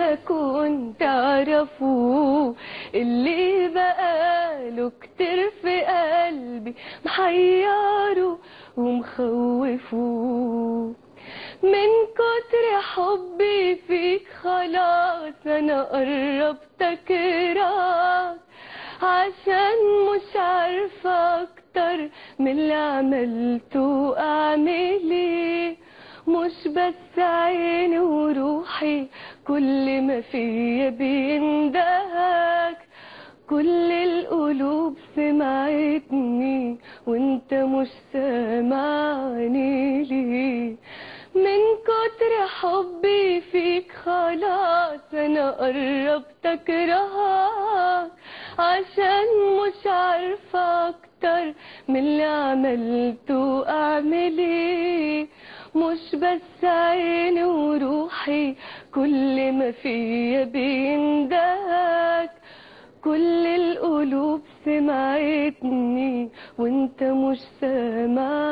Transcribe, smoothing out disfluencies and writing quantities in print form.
ما كنت اعرفه، اللي بقاله كتير في قلبي محيره ومخوفه. من كتر حبي فيك خلاص انا قربت اكرهك، عشان مش عارفة اكتر من اللي عملته اعمل ايه. مش بس عيني وروحي كل ما فيا بيندهك، كل القلوب سمعتني وانت مش سامعني ليه. من كتر حبي فيك خلاص انا قربت اكرهك، عشان مش عارفة اكتر من اللي عملته اعمل ايه. مش بس عيني وروحي كل ما فيا بيندهك، كل القلوب سمعتني وانت مش سامع